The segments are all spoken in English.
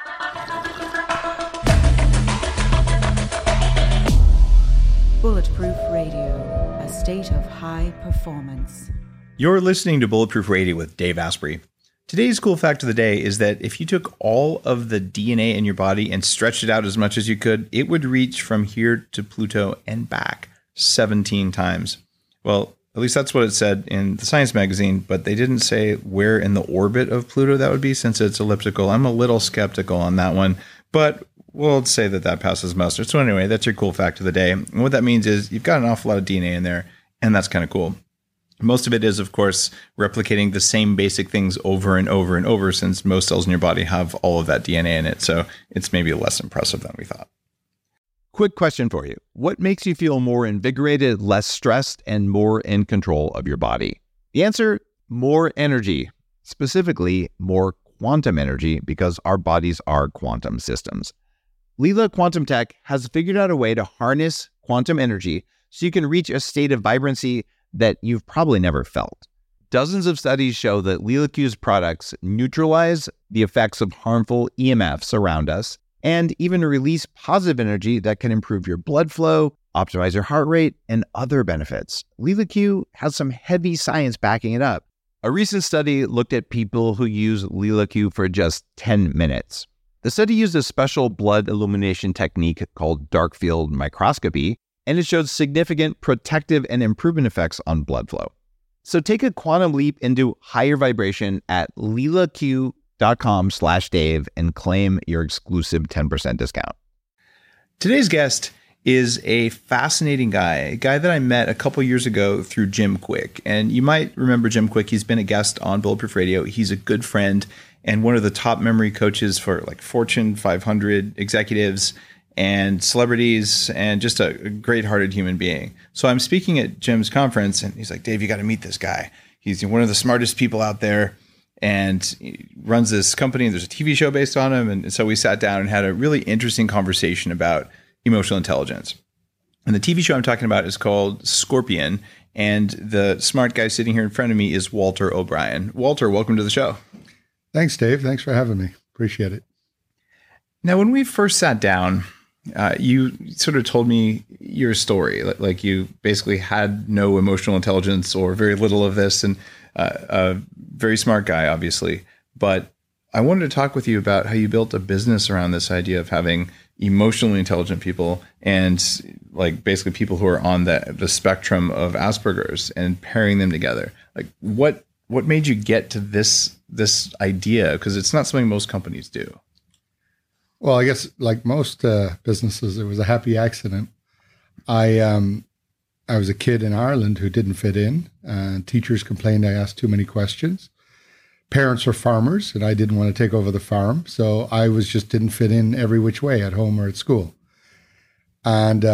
Bulletproof Radio, a state of high performance. You're listening to Bulletproof Radio with Dave Asprey. Today's cool fact of the day is that if you took all of the DNA in your body and stretched it out as much as you could, it would reach from here to Pluto and back 17 times. Well, at least that's what it said in the Science magazine, but they didn't say where in the orbit of Pluto that would be since it's elliptical. I'm a little skeptical on that one, but we'll say that passes muster. So anyway, that's your cool fact of the day. And what that means is you've got an awful lot of DNA in there, and that's kind of cool. Most of it is, of course, replicating the same basic things over and over and over, since most cells in your body have all of that DNA in it. So it's maybe less impressive than we thought. Quick question for you. What makes you feel more invigorated, less stressed, and more in control of your body? The answer, more energy. Specifically, more quantum energy, because our bodies are quantum systems. Leela Quantum Tech has figured out a way to harness quantum energy so you can reach a state of vibrancy that you've probably never felt. Dozens of studies show that LeelaQ's products neutralize the effects of harmful EMFs around us and even release positive energy that can improve your blood flow, optimize your heart rate, and other benefits. LeelaQ has some heavy science backing it up. A recent study looked at people who use LeelaQ for just 10 minutes. The study used a special blood illumination technique called dark field microscopy, and it showed significant protective and improvement effects on blood flow. So take a quantum leap into higher vibration at leelaq.com/Dave and claim your exclusive 10% discount. Today's guest is a fascinating guy, a guy that I met a couple years ago through Jim Kwik. And you might remember Jim Kwik. He's been a guest on Bulletproof Radio. He's a good friend and one of the top memory coaches for like Fortune 500 executives and celebrities, and just a great-hearted human being. So I'm speaking at Jim's conference, and he's like, Dave, you got to meet this guy. He's one of the smartest people out there, and he runs this company, and there's a TV show based on him. And so we sat down and had a really interesting conversation about emotional intelligence. And the TV show I'm talking about is called Scorpion, and the smart guy sitting here in front of me is Walter O'Brien. Walter, welcome to the show. Thanks, Dave. Thanks for having me. Appreciate it. Now, when we first sat down, you sort of told me your story, like you basically had no emotional intelligence or very little of this, and a very smart guy, obviously. But I wanted to talk with you about how you built a business around this idea of having emotionally intelligent people and like basically people who are on the spectrum of Asperger's and pairing them together. Like what made you get to this idea? Because it's not something most companies do. Well, I guess like most businesses, it was a happy accident. I was a kid in Ireland who didn't fit in. Teachers complained I asked too many questions. Parents were farmers, and I didn't want to take over the farm, so I just didn't fit in every which way at home or at school. And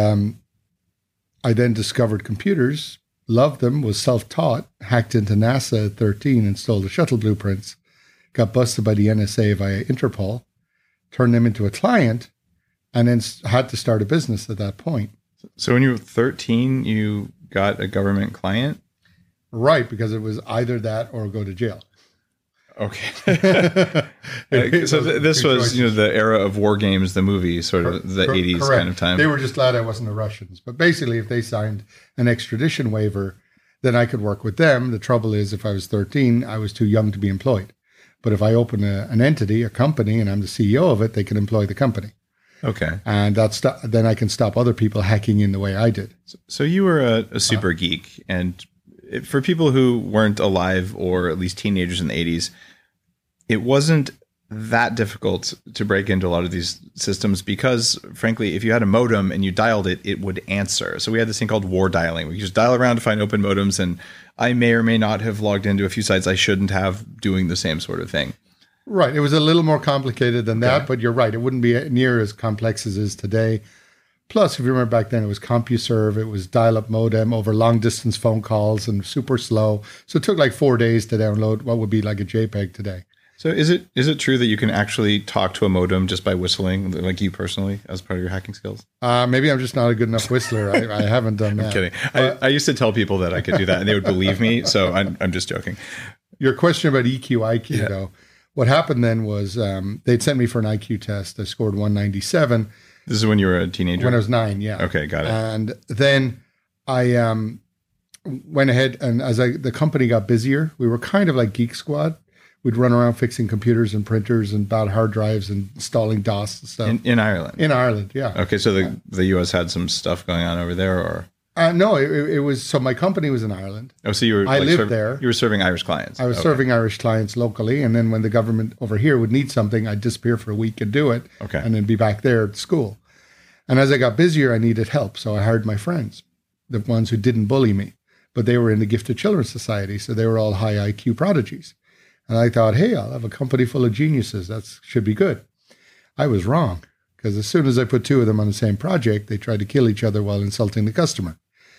I then discovered computers, loved them, was self-taught, hacked into NASA at 13 and stole the shuttle blueprints, got busted by the NSA via Interpol, turned them into a client, and then had to start a business at that point. So when you were 13, you got a government client? Right, because it was either that or go to jail. Okay. So this was, the era of War Games, the movie, sort of the 80s correct. Kind of time. They were just glad I wasn't the Russians. But basically, if they signed an extradition waiver, then I could work with them. The trouble is, if I was 13, I was too young to be employed. But if I open an entity, a company, and I'm the CEO of it, they can employ the company. Okay. And then I can stop other people hacking in the way I did. So you were a super geek. And for people who weren't alive, or at least teenagers in the 80s, it wasn't that difficult to break into a lot of these systems because, frankly, if you had a modem and you dialed it, it would answer. So we had this thing called war dialing. We could just dial around to find open modems, and I may or may not have logged into a few sites I shouldn't have, doing the same sort of thing. Right. It was a little more complicated than that, but you're right. It wouldn't be near as complex as it is today. Plus, if you remember back then, it was CompuServe, it was dial-up modem over long-distance phone calls and super slow. So it took like 4 days to download what would be like a JPEG today. So is it true that you can actually talk to a modem just by whistling, like you personally, as part of your hacking skills? Maybe I'm just not a good enough whistler. I haven't done that. I'm kidding. I used to tell people that I could do that, and they would believe me. So I'm just joking. Your question about EQ, IQ, though. what happened then was they'd sent me for an IQ test. I scored 197. This is when you were a teenager? When I was 9, yeah. Okay, got it. And then I went ahead, and as the company got busier, we were kind of like Geek Squad. We'd run around fixing computers and printers and bad hard drives and installing DOS and stuff. In Ireland? In Ireland, yeah. Okay, so the U.S. had some stuff going on over there, or? No, it was, so my company was in Ireland. Oh, so you were, I lived there. You were serving Irish clients. I was serving Irish clients locally, and then when the government over here would need something, I'd disappear for a week and do it, and then be back there at school. And as I got busier, I needed help, so I hired my friends, the ones who didn't bully me, but they were in the Gifted Children Society, so they were all high IQ prodigies. And I thought, hey, I'll have a company full of geniuses. That should be good. I was wrong, because as soon as I put two of them on the same project, they tried to kill each other while insulting the customer.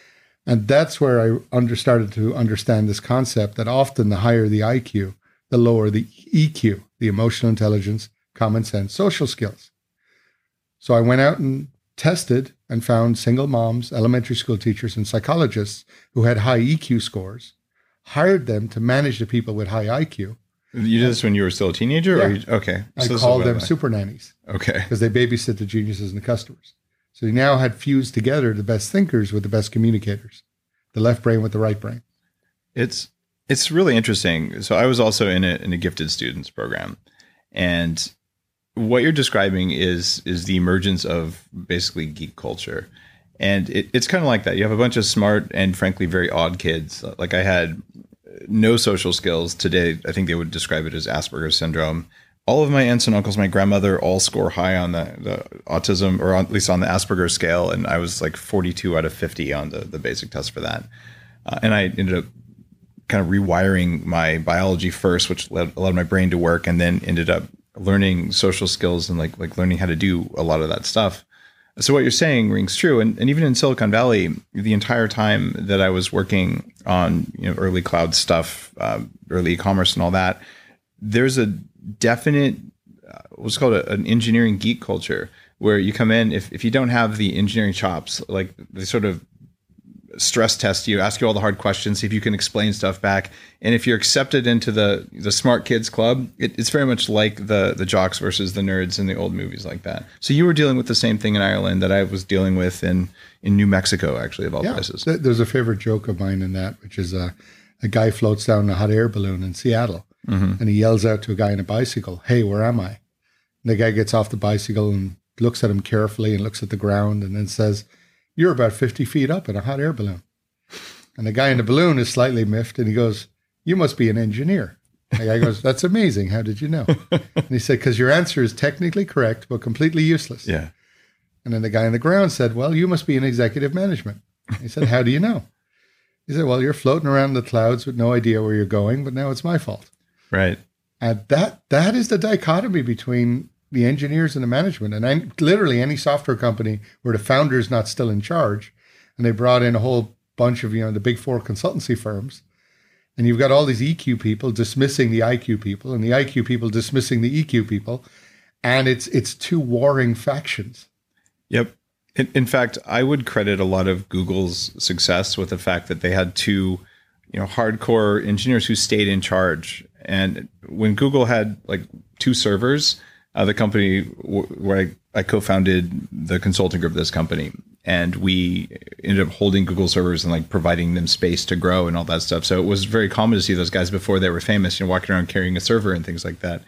And that's where I started to understand this concept that often the higher the IQ, the lower the EQ, the emotional intelligence, common sense, social skills. So I went out and tested and found single moms, elementary school teachers, and psychologists who had high EQ scores, hired them to manage the people with high IQ. You did this when you were still a teenager? Yeah. Or okay. I called them super nannies. Okay. Because they babysit the geniuses and the customers. So you now had fused together the best thinkers with the best communicators, the left brain with the right brain. It's really interesting. So I was also in a gifted students program, and what you're describing is the emergence of basically geek culture. And it's kind of like that. You have a bunch of smart and frankly very odd kids. Like I had no social skills. Today, I think they would describe it as Asperger's syndrome. All of my aunts and uncles, my grandmother, all score high on the autism, or at least on the Asperger's scale. And I was like 42 out of 50 on the basic test for that. And I ended up kind of rewiring my biology first, which allowed my brain to work, and then ended up learning social skills and like learning how to do a lot of that stuff. So what you're saying rings true. And even in Silicon Valley, the entire time that I was working on early cloud stuff, early e-commerce and all that, there's a definite what's called an engineering geek culture, where you come in, if you don't have the engineering chops, like they sort of stress test you, ask you all the hard questions, see if you can explain stuff back. And if you're accepted into the smart kids club, it's very much like the jocks versus the nerds in the old movies like that. So you were dealing with the same thing in Ireland that I was dealing with in New Mexico, actually, of all places. There's a favorite joke of mine in that, which is a guy floats down a hot air balloon in Seattle, and he yells out to a guy on a bicycle, "Hey, where am I?" And the guy gets off the bicycle and looks at him carefully and looks at the ground and then says, "You're about 50 feet up in a hot air balloon." And the guy in the balloon is slightly miffed, and he goes, "You must be an engineer." The guy goes, "That's amazing. How did you know?" And he said, "Because your answer is technically correct, but completely useless." Yeah. And then the guy on the ground said, "Well, you must be in executive management." He said, "How do you know?" He said, "Well, you're floating around in the clouds with no idea where you're going, but now it's my fault." Right. And that is the dichotomy between the engineers and the management. And literally any software company where the founder is not still in charge, and they brought in a whole bunch of the big four consultancy firms, and you've got all these EQ people dismissing the IQ people, and the IQ people dismissing the EQ people, and it's two warring factions. Yep. In fact, I would credit a lot of Google's success with the fact that they had two hardcore engineers who stayed in charge. And when Google had like two servers, the company where I co-founded the consulting group of this company, and we ended up holding Google servers and like providing them space to grow and all that stuff. So it was very common to see those guys before they were famous, walking around carrying a server and things like that.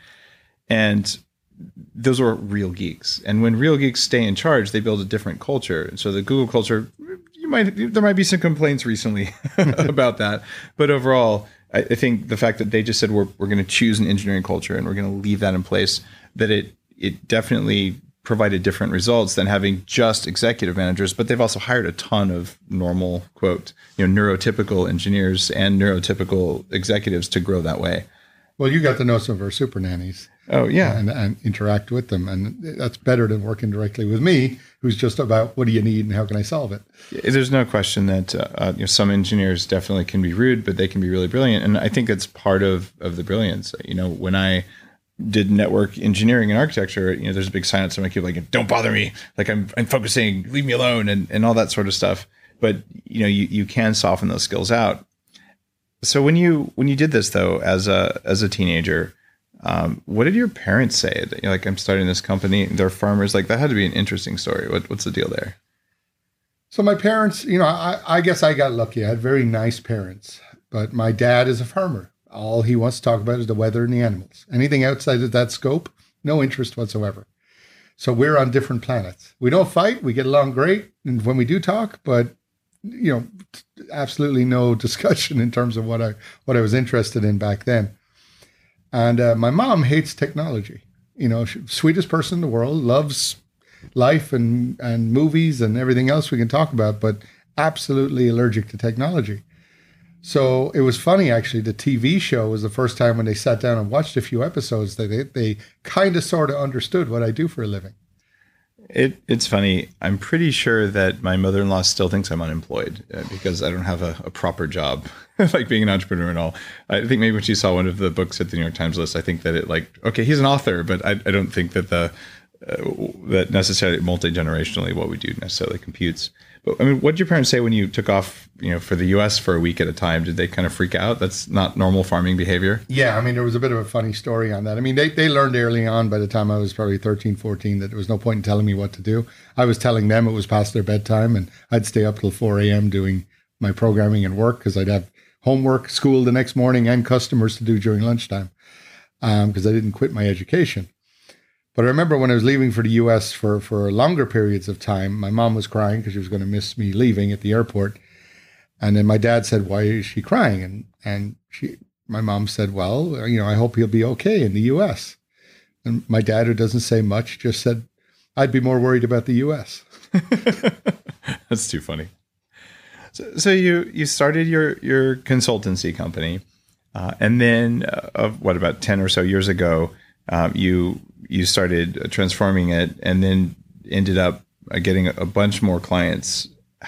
And those were real geeks. And when real geeks stay in charge, they build a different culture. And so the Google culture, there might be some complaints recently about that, but overall, I think the fact that they just said we're going to choose an engineering culture and we're going to leave that in place, that it definitely provided different results than having just executive managers. But they've also hired a ton of normal, quote, neurotypical engineers and neurotypical executives to grow that way. Well, you got to know some of our super nannies. Oh, yeah. And interact with them. And that's better than working directly with me, who's just about what do you need and how can I solve it? There's no question that some engineers definitely can be rude, but they can be really brilliant. And I think it's part of the brilliance. When I did network engineering and architecture, there's a big sign outside my cube like, "Don't bother me. Like I'm focusing, leave me alone," and all that sort of stuff. But you can soften those skills out. So when you did this though, as a teenager, What did your parents say? That, like, I'm starting this company. They're farmers. Like, that had to be an interesting story. What's the deal there? So my parents, I guess I got lucky. I had very nice parents, but my dad is a farmer. All he wants to talk about is the weather and the animals. Anything outside of that scope, no interest whatsoever. So we're on different planets. We don't fight. We get along great. And when we do talk, but, absolutely no discussion in terms of what I was interested in back then. And my mom hates technology. Sweetest person in the world, loves life and movies and everything else we can talk about, but absolutely allergic to technology. So it was funny, actually. The TV show was the first time when they sat down and watched a few episodes that they kind of sort of understood what I do for a living. It's funny. I'm pretty sure that my mother-in-law still thinks I'm unemployed because I don't have a proper job, like being an entrepreneur and all. I think maybe when she saw one of the books at the New York Times list, I think that okay, he's an author, but I don't think that that necessarily multi-generationally what we do necessarily computes. But I mean, what did your parents say when you took off, for the US for a week at a time? Did they kind of freak out? That's not normal farming behavior. Yeah. I mean, there was a bit of a funny story on that. I mean, they learned early on, by the time I was probably 13, 14, that there was no point in telling me what to do. I was telling them it was past their bedtime, and I'd stay up till 4 a.m. doing my programming and work because I'd have homework, school the next morning, and customers to do during lunchtime because I didn't quit my education. But I remember when I was leaving for the US for longer periods of time, my mom was crying because she was going to miss me leaving at the airport. And then my dad said, "Why is she crying?" And my mom said, "Well, I hope he'll be okay in the US." And my dad, who doesn't say much, just said, "I'd be more worried about the US." That's too funny. So you started your consultancy company, and then about 10 or so years ago, you started transforming it, and then ended up getting a bunch more clients.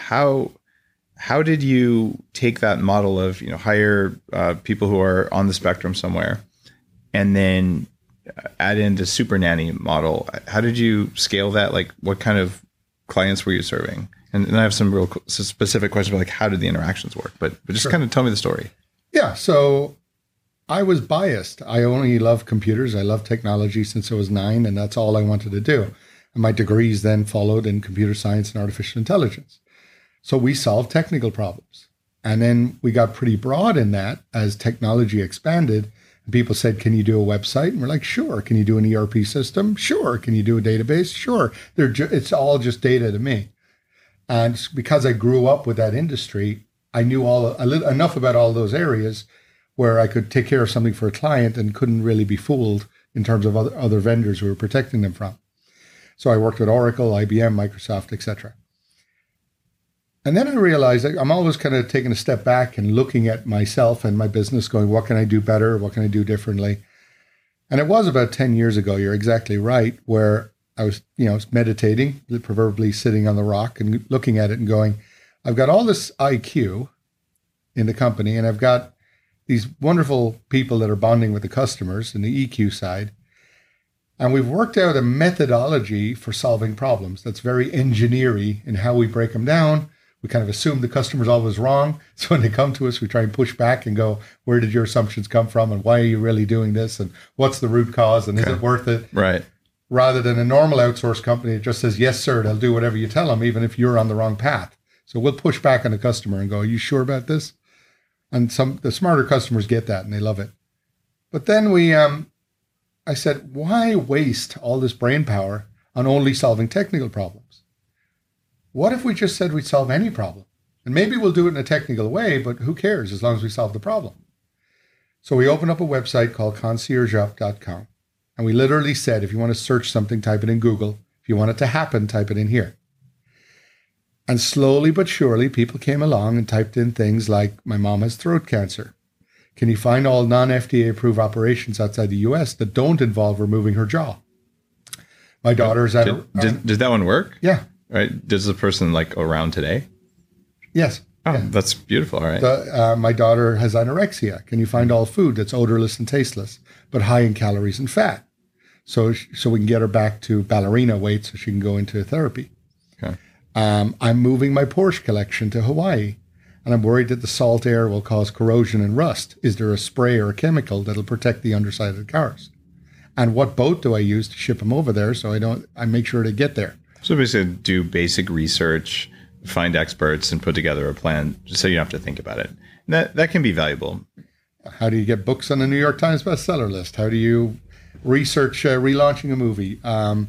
How did you take that model of hire people who are on the spectrum somewhere, and then add in the super nanny model? How did you scale that? Like, what kind of clients were you serving? And I have some real specific questions about how did the interactions work, but just Sure. kind of tell me the story. Yeah. So I was biased. I only love computers. I love technology since I was 9, and that's all I wanted to do. And my degrees then followed in computer science and artificial intelligence. So we solved technical problems. And then we got pretty broad in that as technology expanded. And people said, "Can you do a website?" And we're like, "Sure." "Can you do an ERP system?" "Sure." "Can you do a database?" "Sure." It's all just data to me. And because I grew up with that industry, I knew enough about all those areas where I could take care of something for a client and couldn't really be fooled in terms of other vendors we were protecting them from. So I worked with Oracle, IBM, Microsoft, etc. And then I realized I'm always kind of taking a step back and looking at myself and my business going, what can I do better? What can I do differently? And it was about 10 years ago, you're exactly right, where I was, meditating, proverbially sitting on the rock and looking at it and going, I've got all this IQ in the company, and I've got these wonderful people that are bonding with the customers in the EQ side. And we've worked out a methodology for solving problems that's very engineering in how we break them down. We kind of assume the customer's always wrong. So when they come to us, we try and push back and go, where did your assumptions come from? And why are you really doing this? And what's the root cause? And is it worth it? Right. Rather than a normal outsourced company that just says, yes, sir, they'll do whatever you tell them, even if you're on the wrong path. So we'll push back on the customer and go, are you sure about this? And the smarter customers get that and they love it. But then I said, why waste all this brain power on only solving technical problems? What if we just said we'd solve any problem? And maybe we'll do it in a technical way, but who cares as long as we solve the problem? So we opened up a website called conciergeup.com. And we literally said, if you want to search something, type it in Google. If you want it to happen, type it in here. And slowly but surely, people came along and typed in things like, my mom has throat cancer. Can you find all non-FDA approved operations outside the US that don't involve removing her jaw? My daughter's at did that one work? Yeah. Right. Does the person around today? Yes. Oh, yeah. That's beautiful. All right. My daughter has anorexia. Can you find all food that's odorless and tasteless, but high in calories and fat? So we can get her back to ballerina weight so she can go into therapy. Okay. I'm moving my Porsche collection to Hawaii, and I'm worried that the salt air will cause corrosion and rust. Is there a spray or a chemical that'll protect the underside of the cars? And what boat do I use to ship them over there so I make sure they get there. So basically do basic research, find experts, and put together a plan just so you don't have to think about it. And that can be valuable. How do you get books on the New York Times bestseller list? How do you research relaunching a movie?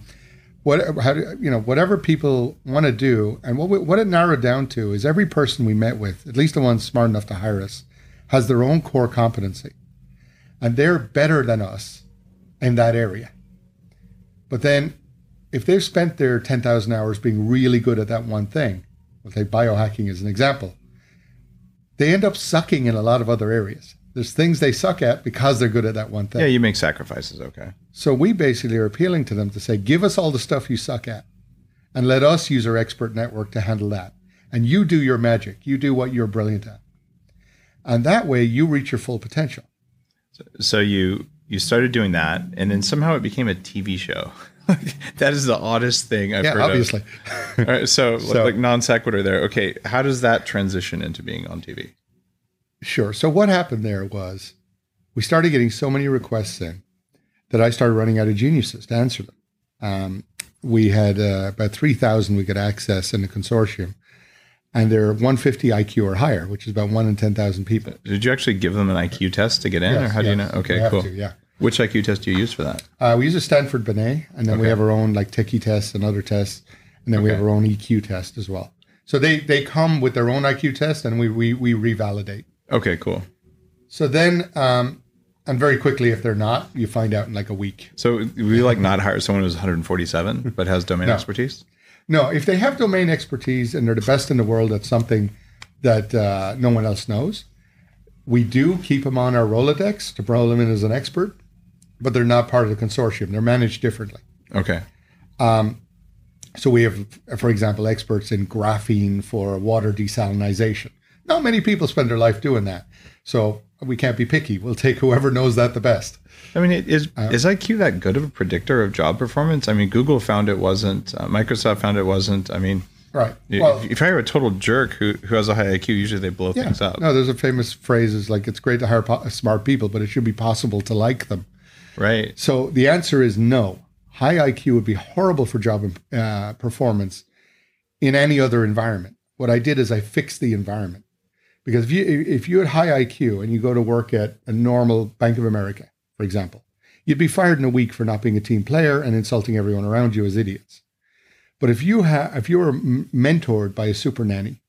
Whatever people want to do. And what it narrowed down to is every person we met with, at least the ones smart enough to hire us, has their own core competency. And they're better than us in that area. But then if they've spent their 10,000 hours being really good at that one thing, we'll take biohacking as an example, they end up sucking in a lot of other areas. There's things they suck at because they're good at that one thing. Yeah, you make sacrifices, okay. So we basically are appealing to them to say, give us all the stuff you suck at and let us use our expert network to handle that. And you do your magic. You do what you're brilliant at. And that way you reach your full potential. So you started doing that, and then somehow it became a TV show. That is the oddest thing I've heard obviously. of. All right, so like non sequitur there. Okay, how does that transition into being on TV? Sure. So what happened there was we started getting so many requests in that I started running out of geniuses to answer them. We had about 3,000 we could access in the consortium, and they're 150 IQ or higher, which is about 1 in 10,000 people. Did you actually give them an IQ test to get in, or how do you know? Okay, cool. Yeah. Which IQ test do you use for that? We use a Stanford Binet, and then we have our own like techie tests and other tests, and then we have our own EQ test as well. So they come with their own IQ test, and we revalidate. Okay, cool. So then, and very quickly, if they're not, you find out in like a week. So we like not hire someone who's 147 but has domain expertise? No, if they have domain expertise and they're the best in the world at something that no one else knows, we do keep them on our Rolodex to roll them in as an expert, but they're not part of the consortium. They're managed differently. Okay. So we have, for example, experts in graphene for water desalinization. Not many people spend their life doing that. So we can't be picky. We'll take whoever knows that the best. I mean, is IQ that good of a predictor of job performance? I mean, Google found it wasn't. Microsoft found it wasn't. I mean, right. Well, if you hire a total jerk who has a high IQ, usually they blow things up. No, there's a famous phrase is like, it's great to hire smart people, but it should be possible to like them. Right. So the answer is no. High IQ would be horrible for job performance in any other environment. What I did is I fixed the environment. Because if you had high IQ and you go to work at a normal Bank of America, for example, you'd be fired in a week for not being a team player and insulting everyone around you as idiots. But if you were mentored by a super nanny,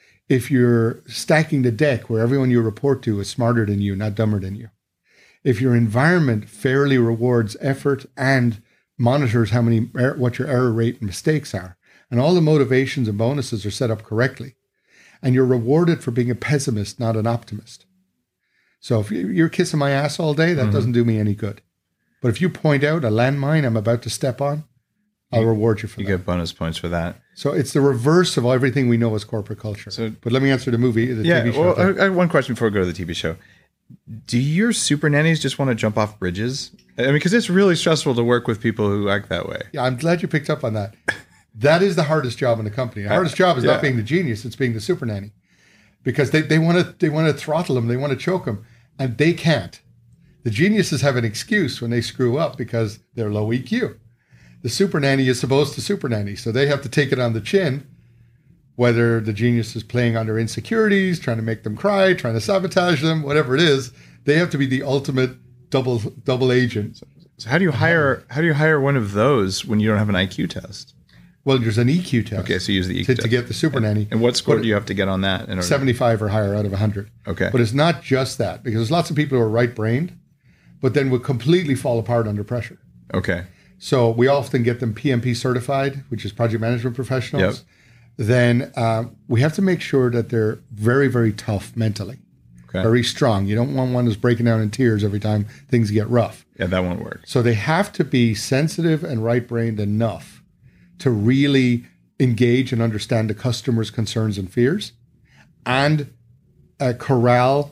if you're stacking the deck where everyone you report to is smarter than you, not dumber than you, if your environment fairly rewards effort and monitors what your error rate and mistakes are, and all the motivations and bonuses are set up correctly, and you're rewarded for being a pessimist, not an optimist. So if you're kissing my ass all day, that doesn't do me any good. But if you point out a landmine I'm about to step on, I'll reward you for that. You get bonus points for that. So it's the reverse of everything we know as corporate culture. But let me answer the TV show. Well, I have one question before we go to the TV show. Do your super nannies just want to jump off bridges? I mean, because it's really stressful to work with people who act that way. Yeah, I'm glad you picked up on that. That is the hardest job in the company. The hardest job is not being the genius; it's being the super nanny, because they want to throttle them, they want to choke them, and they can't. The geniuses have an excuse when they screw up because they're low EQ. The super nanny is supposed to super nanny, so they have to take it on the chin. Whether the genius is playing on their insecurities, trying to make them cry, trying to sabotage them, whatever it is, they have to be the ultimate double agent. So how do you hire one of those when you don't have an IQ test? Well, there's an EQ test. Okay, so you use the EQ test to get the super nanny. And what score do you have to get on that? 75 or higher out of 100. Okay. But it's not just that, because there's lots of people who are right-brained, but then would completely fall apart under pressure. Okay. So we often get them PMP certified, which is project management professionals. Yep. Then we have to make sure that they're very, very tough mentally. Okay. Very strong. You don't want one who's breaking down in tears every time things get rough. Yeah, that won't work. So they have to be sensitive and right-brained enough to really engage and understand the customer's concerns and fears, and corral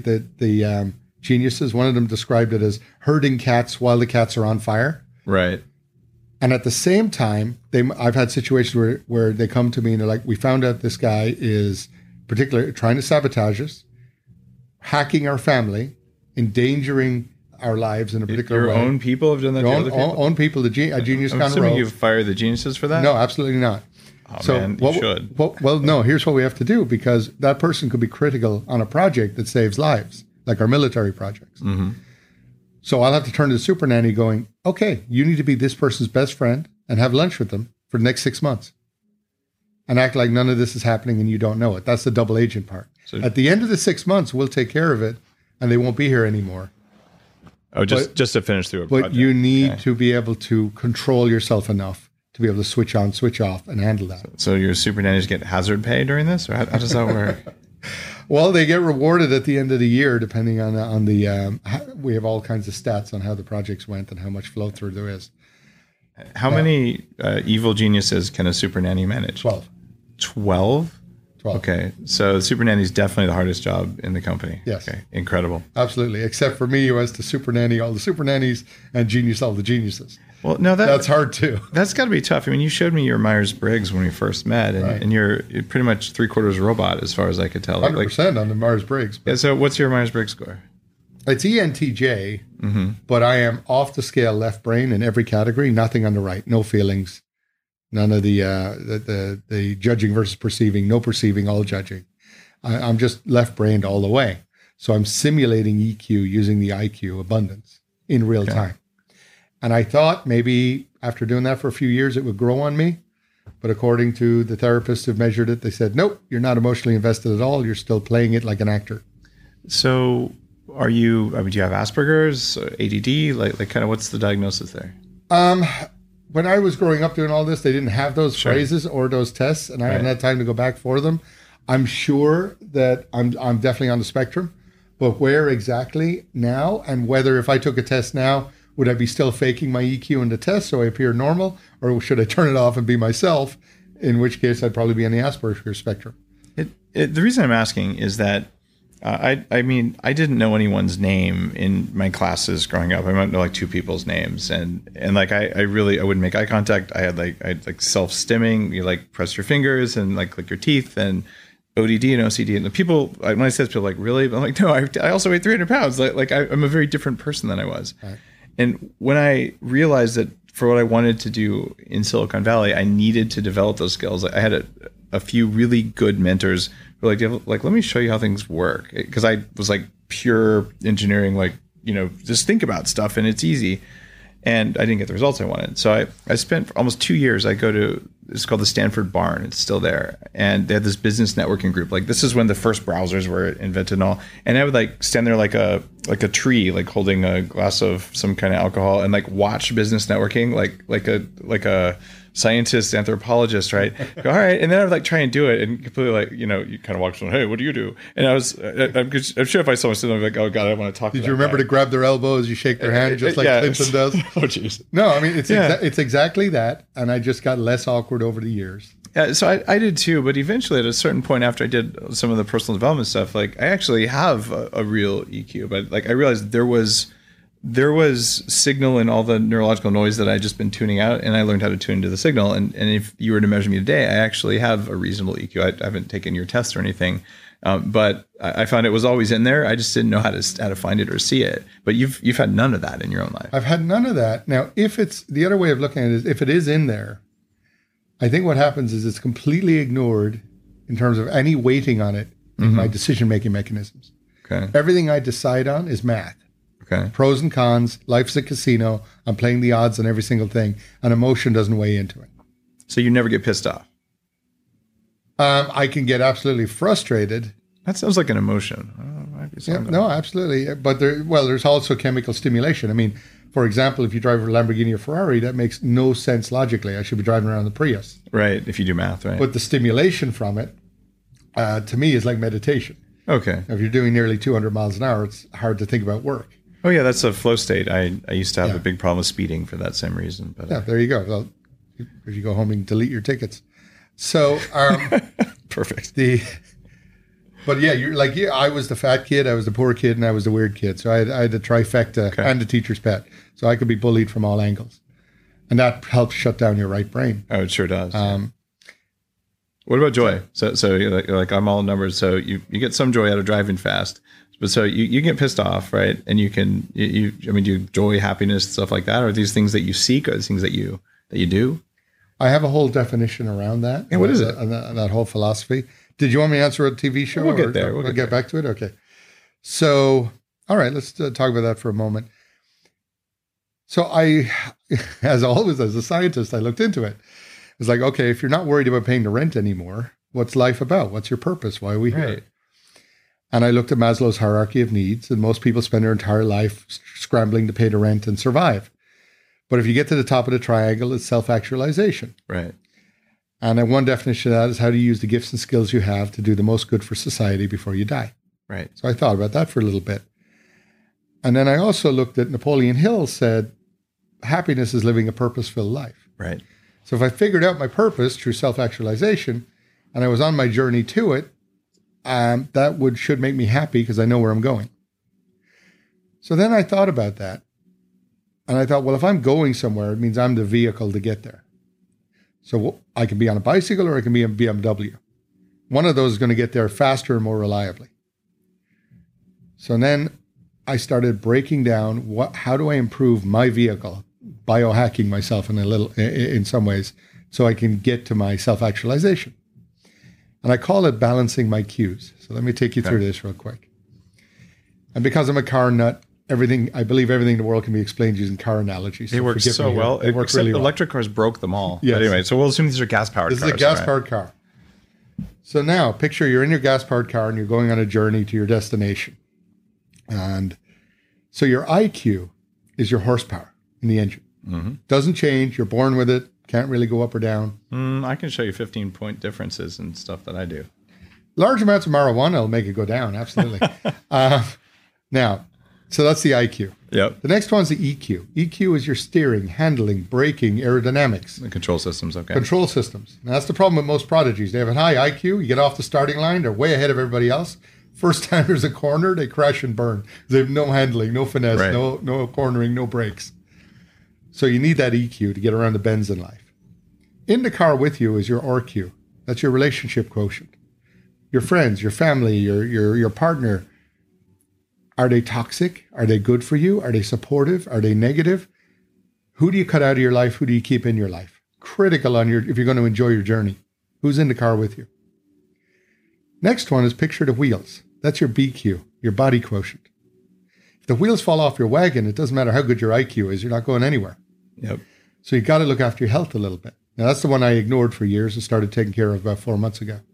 the geniuses. One of them described it as herding cats while the cats are on fire. Right. And at the same time, I've had situations where they come to me and they're like, we found out this guy is particularly trying to sabotage us, hacking our family, endangering our lives in a particular Your way. own people have done that to other people? Own people, a genius I'm kind of assuming role. you fire the geniuses for that? No, absolutely not. Oh, man, you should. Well, no, here's what we have to do, because that person could be critical on a project that saves lives, like our military projects. Mm-hmm. So I'll have to turn to the super nanny going, okay, you need to be this person's best friend and have lunch with them for the next 6 months and act like none of this is happening and you don't know it. That's the double agent part. So, at the end of the 6 months, we'll take care of it and they won't be here anymore. Oh, just to finish through a But project. you need to be able to control yourself enough to be able to switch on, switch off, and handle that. So your super nannies get hazard pay during this? Or how does that work? Well, they get rewarded at the end of the year, depending on the. We have all kinds of stats on how the projects went and how much flow through there is. How many evil geniuses can a super nanny manage? 12. 12? 12. Okay, so super nanny is definitely the hardest job in the company. Yes. Okay, incredible. Absolutely, except for me, who has to super nanny all the super nannies and genius all the geniuses. Well, no, That's hard too. That's got to be tough. I mean, you showed me your Myers-Briggs when we first met, and, Right. and you're pretty much 3/4 robot as far as I could tell. 100% on the Myers-Briggs. Yeah, so what's your Myers-Briggs score? It's ENTJ, but I am off the scale left brain in every category. Nothing on the right. No feelings. None of the judging versus perceiving. No perceiving, all judging. I'm just left brained all the way. So I'm simulating EQ using the IQ abundance in real time. And I thought maybe after doing that for a few years, it would grow on me. But according to the therapists who measured it, they said, nope, you're not emotionally invested at all. You're still playing it like an actor. So do you have Asperger's, ADD? Like kind of what's the diagnosis there? When I was growing up doing all this, they didn't have those phrases or those tests, and I haven't had time to go back for them. I'm sure that I'm definitely on the spectrum, but where exactly now, and whether if I took a test now, would I be still faking my EQ in the test so I appear normal, or should I turn it off and be myself? In which case, I'd probably be on the Asperger's spectrum. The reason I'm asking is that I didn't know anyone's name in my classes growing up. I might know like two people's names, and like I wouldn't make eye contact. I had like self-stimming. You like press your fingers and like click your teeth, and ODD and OCD. And the people, when I said to people like, really? I'm like, no, I also weigh 300 pounds. Like I'm a very different person than I was. Right. And when I realized that for what I wanted to do in Silicon Valley, I needed to develop those skills. I had a few really good mentors who were like, let me show you how things work. Because I was like pure engineering, just think about stuff and it's easy. And I didn't get the results I wanted. So I spent almost 2 years. I go to, it's called the Stanford Barn. It's still there. And they had this business networking group. Like this is when the first browsers were invented and all. And I would like stand there like a tree, like holding a glass of some kind of alcohol and like watch business networking, like a scientist, anthropologist, right? Go, all right. And then I would like try and do it and completely you kind of walk around, hey, what do you do? And I'm sure if I saw someone, I'd be like, oh God, I want to talk to Did you remember to grab their elbow as you shake their hand, just like Clinton does? Oh, jeez. No, I mean, it's exactly that. And I just got less awkward over the years. Yeah, so I did too, but eventually at a certain point after I did some of the personal development stuff, like I actually have a real EQ, but like I realized there was signal in all the neurological noise that I just been tuning out, and I learned how to tune into the signal. And if you were to measure me today, I actually have a reasonable EQ. I haven't taken your test or anything, but I found it was always in there. I just didn't know how to find it or see it. But you've had none of that in your own life. I've had none of that. Now, if it's the other way of looking at it is if it is in there, I think what happens is it's completely ignored in terms of any weighting on it in my decision-making mechanisms. Okay. Everything I decide on is math. Okay. Pros and cons. Life's a casino. I'm playing the odds on every single thing, and emotion doesn't weigh into it. So you never get pissed off? I can get absolutely frustrated. That sounds like an emotion. No, absolutely. But there's also chemical stimulation. I mean, for example, if you drive a Lamborghini or Ferrari, that makes no sense logically. I should be driving around the Prius. Right, if you do math, right. But the stimulation from it, to me, is like meditation. Okay. If you're doing nearly 200 miles an hour, it's hard to think about work. Oh, yeah, that's a flow state. I used to have a big problem with speeding for that same reason. But yeah, there you go. Well, if you go home and delete your tickets. So perfect. But yeah, I was the fat kid, I was the poor kid, and I was the weird kid. So I had the trifecta and the teacher's pet. So I could be bullied from all angles. And that helps shut down your right brain. Oh, it sure does. What about joy? So you're like I'm all numbers. So you get some joy out of driving fast. But so you get pissed off, right? And you can, I mean, do you joy, happiness, stuff like that? Or are these things that you seek, or these things that you do? I have a whole definition around that. And what is it? That whole philosophy. Did you want me to answer a TV show? We'll get there. We'll get back to it. Okay. So, all right, let's talk about that for a moment. So I, as always, as a scientist, I looked into it. It's like, okay, if you're not worried about paying the rent anymore, what's life about? What's your purpose? Why are we here? Right. And I looked at Maslow's hierarchy of needs, and most people spend their entire life scrambling to pay the rent and survive. But if you get to the top of the triangle, it's self-actualization. Right. And then one definition of that is how to use the gifts and skills you have to do the most good for society before you die. Right. So I thought about that for a little bit. And then I also looked at Napoleon Hill said, happiness is living a purpose-filled life. Right. So if I figured out my purpose through self-actualization and I was on my journey to it, that should make me happy because I know where I'm going. So then I thought about that. And I thought, well, if I'm going somewhere, it means I'm the vehicle to get there. So I can be on a bicycle or I can be a BMW. One of those is going to get there faster and more reliably. So then I started breaking down how do I improve my vehicle, biohacking myself in some ways, so I can get to my self-actualization. And I call it balancing my cues. So let me take you through this real quick. And because I'm a car nut, I believe everything in the world can be explained using car analogies. It works so well. It works really well. Electric cars broke them all. Yes. But anyway, so we'll assume these are gas-powered cars. This is a gas-powered car. So now, picture you're in your gas-powered car and you're going on a journey to your destination. And so your IQ is your horsepower in the engine. Mm-hmm. Doesn't change. You're born with it. Can't really go up or down. I can show you 15-point differences and stuff that I do. Large amounts of marijuana will make it go down. Absolutely. Now, so that's the IQ. Yep. The next one's the EQ. EQ is your steering, handling, braking, aerodynamics. The control systems, okay. Control systems. Now, that's the problem with most prodigies. They have a high IQ. You get off the starting line. They're way ahead of everybody else. First time there's a corner, they crash and burn. They have no handling, no finesse, right. no cornering, no brakes. So you need that EQ to get around the bends in life. In the car with you is your RQ. That's your relationship quotient. Your friends, your family, your partner. Are they toxic? Are they good for you? Are they supportive? Are they negative? Who do you cut out of your life? Who do you keep in your life? Critical if you're going to enjoy your journey. Who's in the car with you? Next one is picture the wheels. That's your BQ, your body quotient. If the wheels fall off your wagon, it doesn't matter how good your IQ is, you're not going anywhere. Yep. So you got to look after your health a little bit. Now, that's the one I ignored for years and started taking care of about 4 months ago.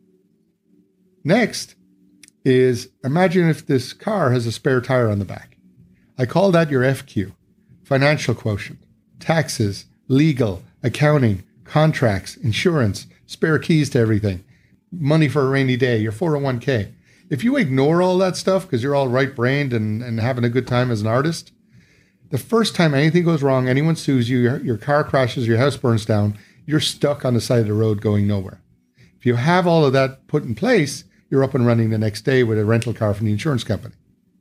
Next is imagine if this car has a spare tire on the back. I call that your FQ, financial quotient, taxes, legal, accounting, contracts, insurance, spare keys to everything, money for a rainy day, your 401k. If you ignore all that stuff because you're all right-brained and having a good time as an artist, the first time anything goes wrong, anyone sues you, your car crashes, your house burns down, you're stuck on the side of the road going nowhere. If you have all of that put in place, you're up and running the next day with a rental car from the insurance company.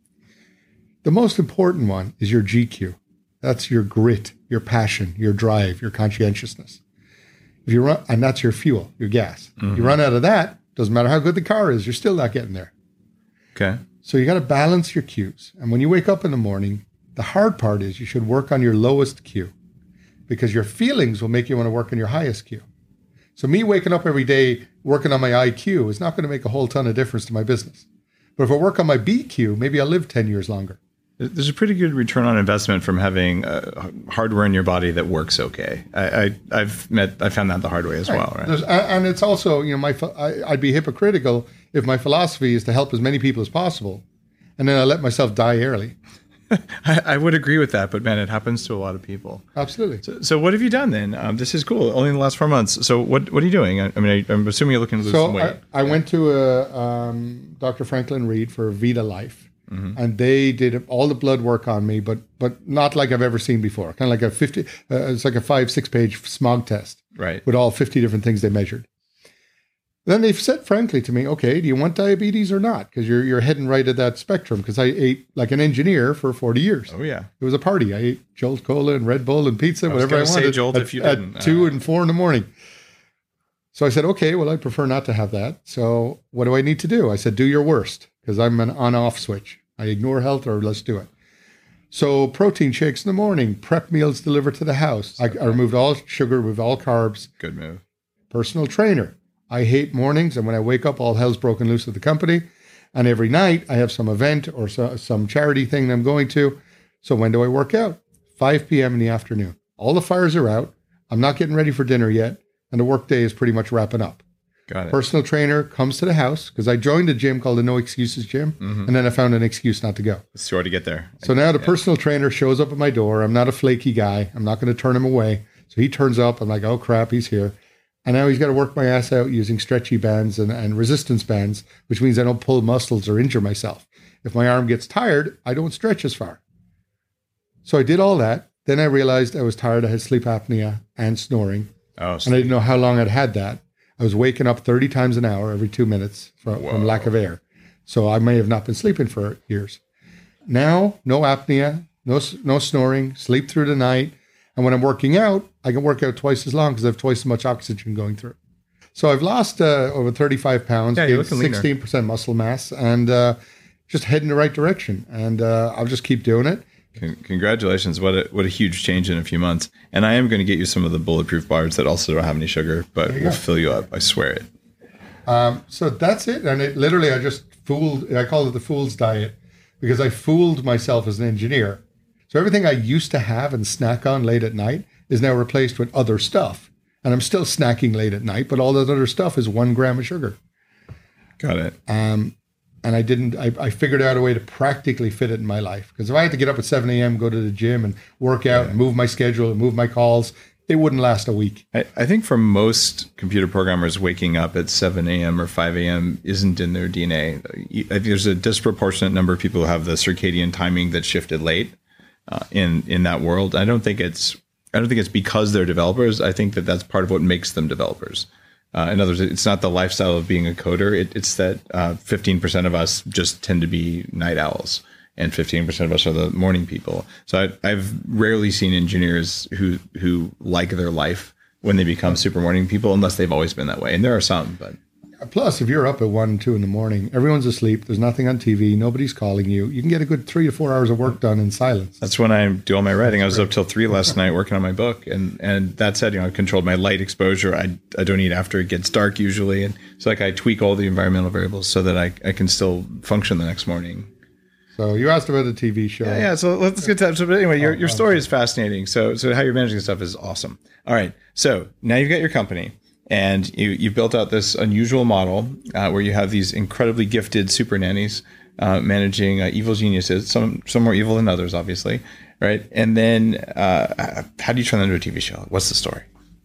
The most important one is your GQ. That's your grit, your passion, your drive, your conscientiousness. If you run, and that's your fuel, your gas. Mm-hmm. You run out of that, doesn't matter how good the car is, you're still not getting there. Okay. So you got to balance your cues. And when you wake up in the morning, the hard part is you should work on your lowest cue because your feelings will make you want to work on your highest cue. So me waking up every day, working on my IQ is not going to make a whole ton of difference to my business. But if I work on my BQ, maybe I'll live 10 years longer. There's a pretty good return on investment from having hardware in your body that works okay. I found that the hard way as well, right? And it's also, I'd be hypocritical if my philosophy is to help as many people as possible, and then I let myself die early. I would agree with that, but man, it happens to a lot of people. Absolutely. So what have you done then? This is cool. Only in the last 4 months. So what are you doing? I mean, I'm assuming you're looking to lose some weight. I went to Dr. Franklin Reed for Vita Life. Mm-hmm. And they did all the blood work on me, but not like I've ever seen before. Kind of like it's like a 5-6 page smog test, right? With all 50 different things they measured. Then they said frankly to me, okay, do you want diabetes or not? Because you're heading right at that spectrum. Because I ate like an engineer for 40 years. Oh yeah, it was a party. I ate Jolt Cola and Red Bull and pizza, whatever I wanted. Jolt if you didn't. At 2 and 4 in the morning. So I said, okay, well, I prefer not to have that. So what do I need to do? I said, do your worst, because I'm an on-off switch. I ignore health or let's do it. So protein shakes in the morning, prep meals delivered to the house. I removed all sugar, removed all carbs. Good move. Personal trainer. I hate mornings, and when I wake up, all hell's broken loose at the company. And every night I have some event or some charity thing that I'm going to. So when do I work out? 5 p.m. in the afternoon. All the fires are out. I'm not getting ready for dinner yet. And the work day is pretty much wrapping up. Got it. Personal trainer comes to the house because I joined a gym called the No Excuses Gym. And then I found an excuse not to go. It's hard to get there. So now the personal trainer shows up at my door. I'm not a flaky guy. I'm not going to turn him away. So he turns up. I'm like, oh crap, he's here. And now he's got to work my ass out using stretchy bands and resistance bands, which means I don't pull muscles or injure myself. If my arm gets tired, I don't stretch as far. So I did all that. Then I realized I was tired. I had sleep apnea and snoring. Oh, And I didn't know how long I'd had that. I was waking up 30 times an hour every 2 minutes from lack of air. So I may have not been sleeping for years. Now, no apnea, no snoring, sleep through the night. And when I'm working out, I can work out twice as long because I have twice as much oxygen going through. So I've lost over 35 pounds, Yeah, you're looking leaner. 16% muscle mass, and just heading the right direction. And I'll just keep doing it. Congratulations. What a huge change in a few months. And I am going to get you some of the bulletproof bars that also don't have any sugar, but we'll fill you up. I swear it. So that's it. And it literally, I call it the fool's diet because I fooled myself as an engineer. So everything I used to have and snack on late at night is now replaced with other stuff. And I'm still snacking late at night, but all that other stuff is 1 gram of sugar. Got it. And I figured out a way to practically fit it in my life. Because if I had to get up at 7 a.m., go to the gym and work out and move my schedule and move my calls, it wouldn't last a week. I think for most computer programmers, waking up at 7 a.m. or 5 a.m. isn't in their DNA. I think there's a disproportionate number of people who have the circadian timing that shifted late in that world. I don't think it's because they're developers. I think that's part of what makes them developers. In other words, it's not the lifestyle of being a coder. It's that 15% of us just tend to be night owls, and 15% of us are the morning people. So I've rarely seen engineers who like their life when they become super morning people, unless they've always been that way. And there are some, but. Plus, if you're up at 1, 2 in the morning, everyone's asleep. There's nothing on TV. Nobody's calling you. You can get a good 3 to 4 hours of work done in silence. That's when I do all my writing. I was up till 3 last night working on my book. And that said, I controlled my light exposure. I don't eat after it gets dark usually. And so I tweak all the environmental variables so that I can still function the next morning. So you asked about the TV show. Yeah. So let's get to that. So but anyway, your story is fascinating. So how you're managing stuff is awesome. All right. So now you've got your company. And you've built out this unusual model where you have these incredibly gifted super nannies managing evil geniuses, some more evil than others, obviously, right? And then how do you turn that into a TV show? What's the story?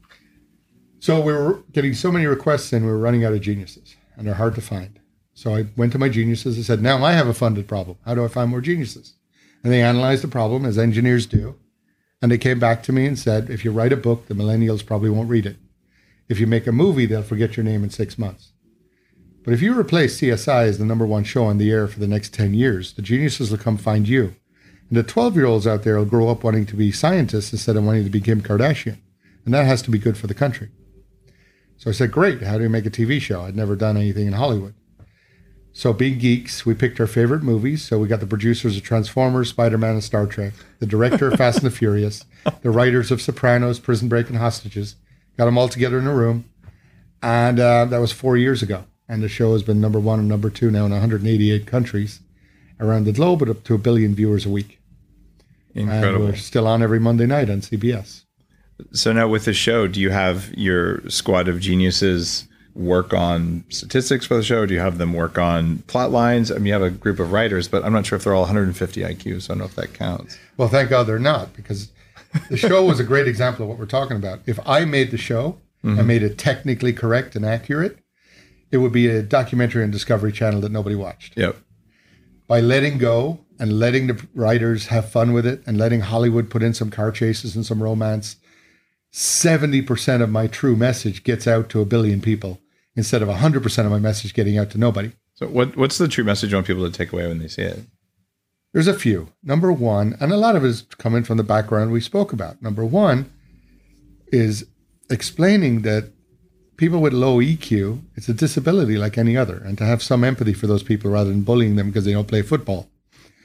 So we were getting so many requests in, we were running out of geniuses, and they're hard to find. So I went to my geniuses and said, now I have a funded problem. How do I find more geniuses? And they analyzed the problem, as engineers do. And they came back to me and said, if you write a book, the millennials probably won't read it. If you make a movie, they'll forget your name in 6 months. But if you replace CSI as the #1 show on the air for the next 10 years, the geniuses will come find you. And the 12-year-olds out there will grow up wanting to be scientists instead of wanting to be Kim Kardashian. And that has to be good for the country. So I said, great, how do you make a TV show? I'd never done anything in Hollywood. So being geeks, we picked our favorite movies. So we got the producers of Transformers, Spider-Man, and Star Trek, the director of Fast and the Furious, the writers of Sopranos, Prison Break, and Hostages. Got them all together in a room. And that was 4 years ago. And the show has been #1 and #2 now in 188 countries around the globe, with up to 1 billion viewers a week. Incredible. And we're still on every Monday night on CBS. So now with the show, do you have your squad of geniuses work on statistics for the show? Do you have them work on plot lines? I mean, you have a group of writers, but I'm not sure if they're all 150 IQ, so I don't know if that counts. Well, thank God they're not, because the show was a great example of what we're talking about. If I made the show and made it technically correct and accurate, it would be a documentary on Discovery Channel that nobody watched. Yep. By letting go and letting the writers have fun with it and letting Hollywood put in some car chases and some romance, 70% of my true message gets out to 1 billion people instead of 100% of my message getting out to nobody. So what's the true message you want people to take away when they see it? There's a few. #1, and a lot of it is coming from the background we spoke about. #1 is explaining that people with low EQ, it's a disability like any other, and to have some empathy for those people rather than bullying them because they don't play football.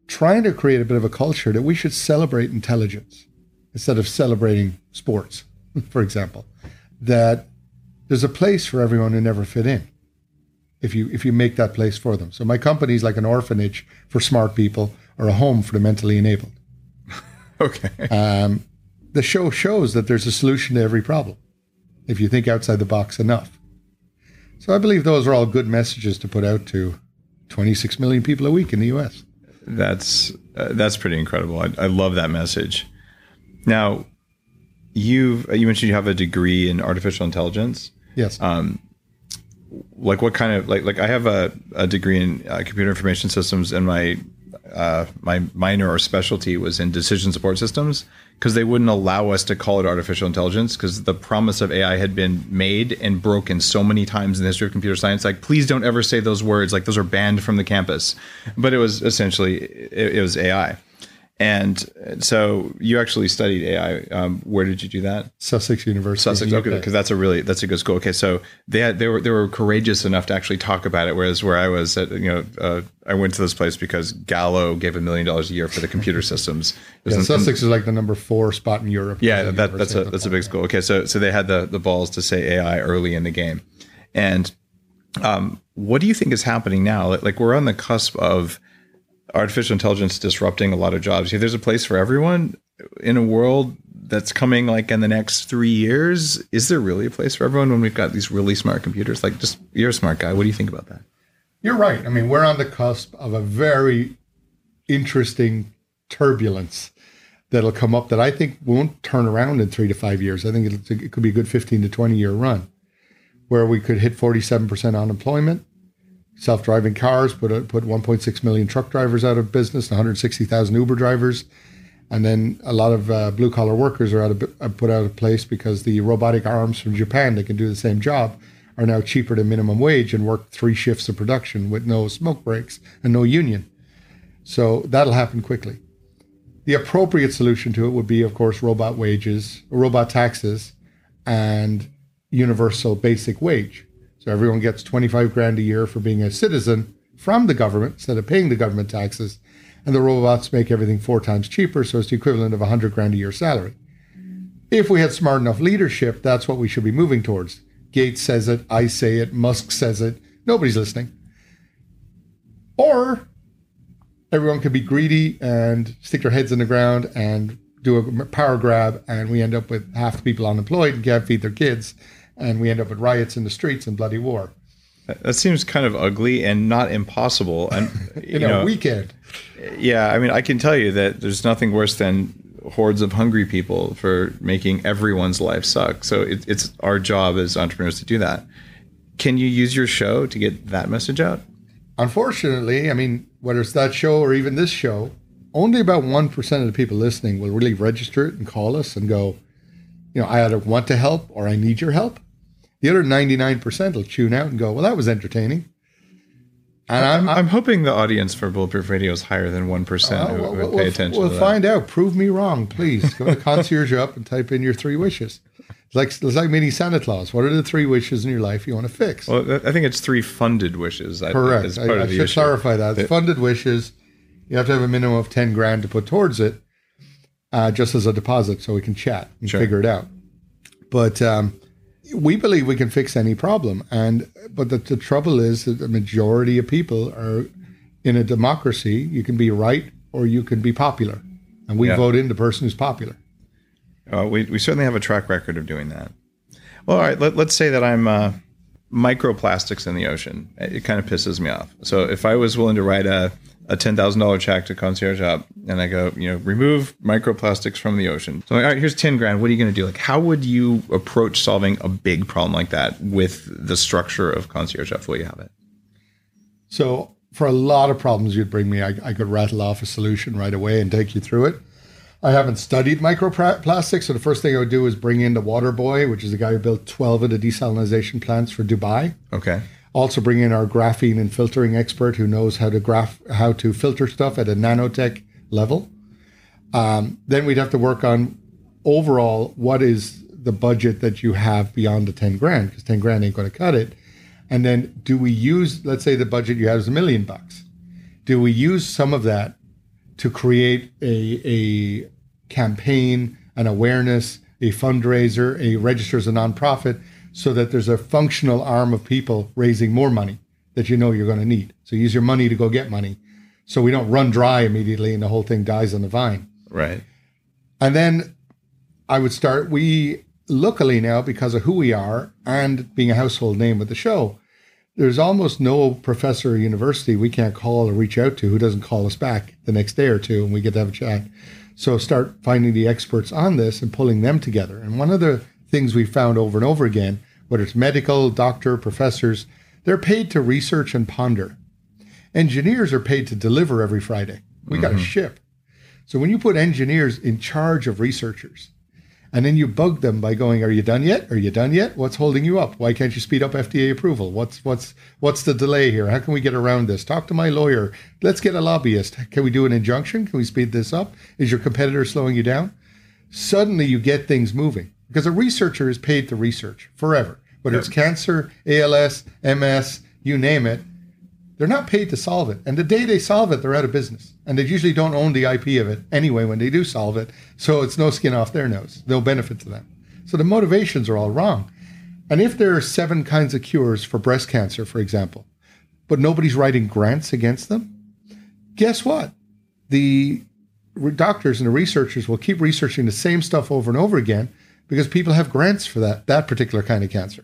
trying to create a bit of a culture that we should celebrate intelligence instead of celebrating sports, for example, that there's a place for everyone who never fit in if you make that place for them. So my company is like an orphanage for smart people or a home for the mentally enabled. Okay. The show shows that there's a solution to every problem if you think outside the box enough. So I believe those are all good messages to put out to 26 million people a week in the US. That's pretty incredible. I love that message. Now, you mentioned you have a degree in artificial intelligence. Yes. Like what kind of like I have a degree in computer information systems, and my minor or specialty was in decision support systems, because they wouldn't allow us to call it artificial intelligence because the promise of AI had been made and broken so many times in the history of computer science. Like, please don't ever say those words. Like, those are banned from the campus. But it was essentially it was AI. And so you actually studied AI. Where did you do that? Sussex University. Sussex, okay, because that's a good school. Okay, so they were courageous enough to actually talk about it, whereas where I was, I went to this place because Gallo gave $1 million a year for the computer systems. Sussex is like the number 4 spot in Europe. Yeah, that's a big school. Okay, so they had the balls to say AI early in the game, and what do you think is happening now? Like we're on the cusp of artificial intelligence disrupting a lot of jobs. There's a place for everyone in a world that's coming like in the next 3 years. Is there really a place for everyone when we've got these really smart computers? Like, just, you're a smart guy. What do you think about that? You're right. I mean, we're on the cusp of a very interesting turbulence that'll come up that I think won't turn around in 3 to 5 years. I think it could be a good 15 to 20 year run where we could hit 47% unemployment. Self-driving cars put 1.6 million truck drivers out of business, 160,000 Uber drivers, and then a lot of blue-collar workers are put out of place because the robotic arms from Japan that can do the same job are now cheaper than minimum wage and work 3 shifts of production with no smoke breaks and no union. So that'll happen quickly. The appropriate solution to it would be, of course, robot wages, robot taxes, and universal basic wage. So everyone gets 25 grand a year for being a citizen from the government instead of paying the government taxes. And the robots make everything 4 times cheaper. So it's the equivalent of 100 grand a year salary. If we had smart enough leadership, that's what we should be moving towards. Gates says it, I say it, Musk says it. Nobody's listening. Or everyone could be greedy and stick their heads in the ground and do a power grab. And we end up with half the people unemployed and can't feed their kids. And we end up with riots in the streets and bloody war. That seems kind of ugly and not impossible. And in a weekend. Yeah, I mean, I can tell you that there's nothing worse than hordes of hungry people for making everyone's life suck. So it's our job as entrepreneurs to do that. Can you use your show to get that message out? Unfortunately, I mean, whether it's that show or even this show, only about 1% of the people listening will really register it and call us and go, I either want to help or I need your help. The other 99% will tune out and go, well, that was entertaining. And I'm hoping the audience for Bulletproof Radio is higher than 1% who would pay attention to that. We'll find out. Prove me wrong, please. Go to Concierge Up and type in your 3 wishes. It's like meeting Santa Claus. What are the 3 wishes in your life you want to fix? Well, I think it's 3 funded wishes. Correct. I should clarify that. It's funded wishes. You have to have a minimum of 10 grand to put towards it, just as a deposit so we can chat and figure it out. But we believe we can fix any problem. But the trouble is that the majority of people are in a democracy. You can be right or you can be popular. And we vote in the person who's popular. We certainly have a track record of doing that. Well, all right, let's say that I'm microplastics in the ocean. It kind of pisses me off. So if I was willing to write a $10,000 check to Concierge Up and I go, remove microplastics from the ocean. So all right, here's 10 grand. What are you going to do? Like, how would you approach solving a big problem like that with the structure of Concierge Up the way you have it? So for a lot of problems you'd bring me, I could rattle off a solution right away and take you through it. I haven't studied microplastics, so the first thing I would do is bring in the Water Boy, which is the guy who built 12 of the desalination plants for Dubai. Okay. Also bring in our graphene and filtering expert who knows how to filter stuff at a nanotech level. Then we'd have to work on overall what is the budget that you have beyond the 10 grand, because 10 grand ain't going to cut it. And then do we use, let's say the budget you have is $1 million. Do we use some of that to create a campaign, an awareness, a fundraiser, a register as a nonprofit, so that there's a functional arm of people raising more money that you know you're going to need. So use your money to go get money, so we don't run dry immediately and the whole thing dies on the vine. Right. And then I would start, we luckily now, because of who we are and being a household name with the show, there's almost no professor or university we can't call or reach out to who doesn't call us back the next day or two, and we get to have a chat. So start finding the experts on this and pulling them together. And one of the things we found over and over again, whether it's medical, doctor, professors, they're paid to research and ponder. Engineers are paid to deliver every Friday. We got to ship. So when you put engineers in charge of researchers, and then you bug them by going, "Are you done yet? Are you done yet? What's holding you up? Why can't you speed up FDA approval? What's the delay here? How can we get around this? Talk to my lawyer. Let's get a lobbyist. Can we do an injunction? Can we speed this up? Is your competitor slowing you down?" Suddenly you get things moving, because a researcher is paid to research forever. Whether it's cancer, ALS, MS, you name it, they're not paid to solve it. And the day they solve it, they're out of business. And they usually don't own the IP of it anyway when they do solve it. So it's no skin off their nose. No benefit to them. So the motivations are all wrong. And if there are 7 kinds of cures for breast cancer, for example, but nobody's writing grants against them, guess what? The doctors and the researchers will keep researching the same stuff over and over again because people have grants for that particular kind of cancer.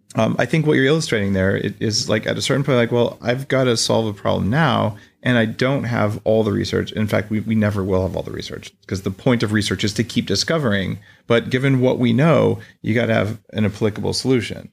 I think what you're illustrating there is like at a certain point, like, well, I've got to solve a problem now, and I don't have all the research. In fact, we never will have all the research, because the point of research is to keep discovering. But given what we know, you got to have an applicable solution.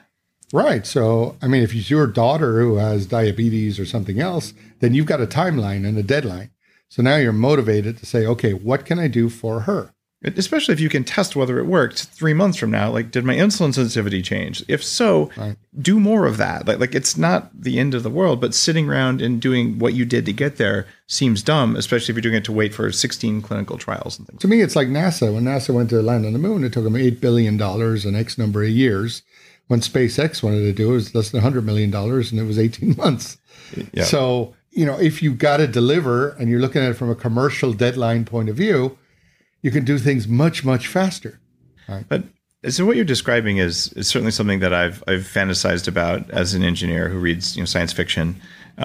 Right. So, I mean, if it's your daughter who has diabetes or something else, then you've got a timeline and a deadline. So now you're motivated to say, okay, what can I do for her? Especially if you can test whether it worked 3 months from now. Like, did my insulin sensitivity change? If so, do more of that. Like it's not the end of the world, but sitting around and doing what you did to get there seems dumb, especially if you're doing it to wait for 16 clinical trials and things. To me, it's like NASA. When NASA went to land on the moon, it took them $8 billion and X number of years. When SpaceX wanted to do it, was less than $100 million, and it was 18 months. Yeah. So, if you got to deliver and you're looking at it from a commercial deadline point of view, you can do things much, much faster. Right. But so what you're describing is certainly something that I've fantasized about as an engineer who reads science fiction.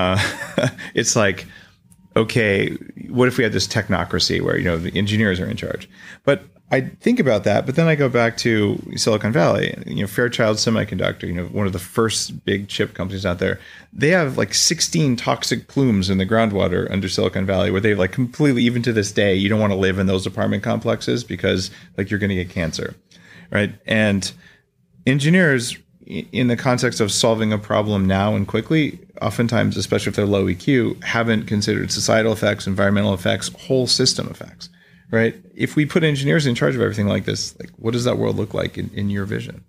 It's like, okay, what if we had this technocracy where the engineers are in charge? But I think about that, but then I go back to Silicon Valley. Fairchild Semiconductor, one of the first big chip companies out there. They have like 16 toxic plumes in the groundwater under Silicon Valley, where they like completely, even to this day, you don't want to live in those apartment complexes because like you're going to get cancer, right? And engineers, in the context of solving a problem now and quickly, oftentimes, especially if they're low EQ, haven't considered societal effects, environmental effects, whole system effects. Right? If we put engineers in charge of everything like this, like what does that world look like in your vision?